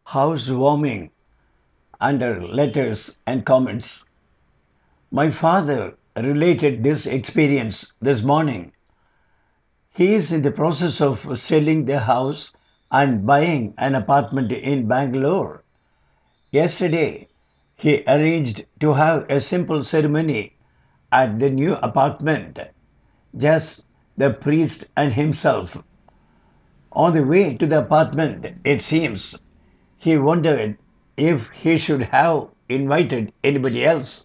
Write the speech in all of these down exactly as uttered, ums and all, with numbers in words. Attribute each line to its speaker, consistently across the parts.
Speaker 1: Housewarming under letters and comments. My father related this experience this morning. He is in the process of selling their house and buying an apartment in Bangalore. Yesterday, he arranged to have a simple ceremony at the new apartment, just the priest and himself. On the way to the apartment, it seems, he wondered if he should have invited anybody else.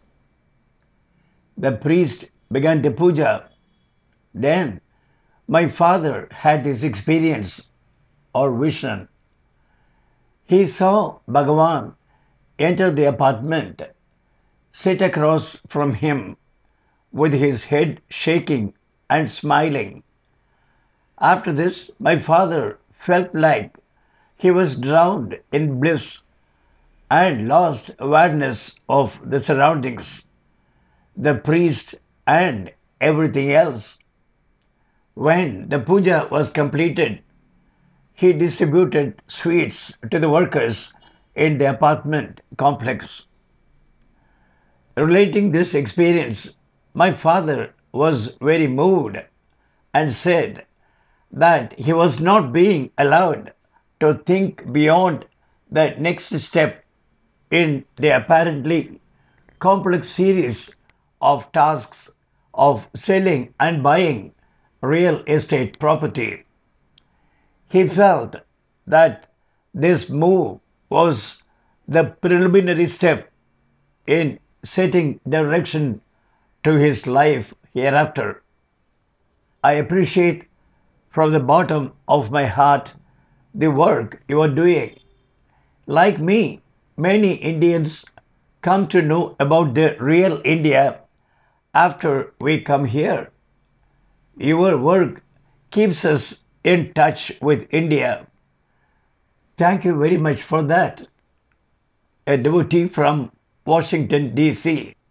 Speaker 1: The priest began the puja. Then my father had this experience or vision. He saw Bhagavan enter the apartment, sit across from him with his head shaking and smiling. After this, my father felt like he was drowned in bliss and lost awareness of the surroundings, the priest, and everything else. When the puja was completed, he distributed sweets to the workers in the apartment complex. Relating this experience, my father was very moved and said that he was not being allowed to think beyond the next step in the apparently complex series of tasks of selling and buying real estate property. He felt that this move was the preliminary step in setting direction to his life hereafter. I appreciate from the bottom of my heart the work you are doing. Like me, many Indians come to know about the real India after we come here. Your work keeps us in touch with India. Thank you very much for that. A devotee from Washington, D C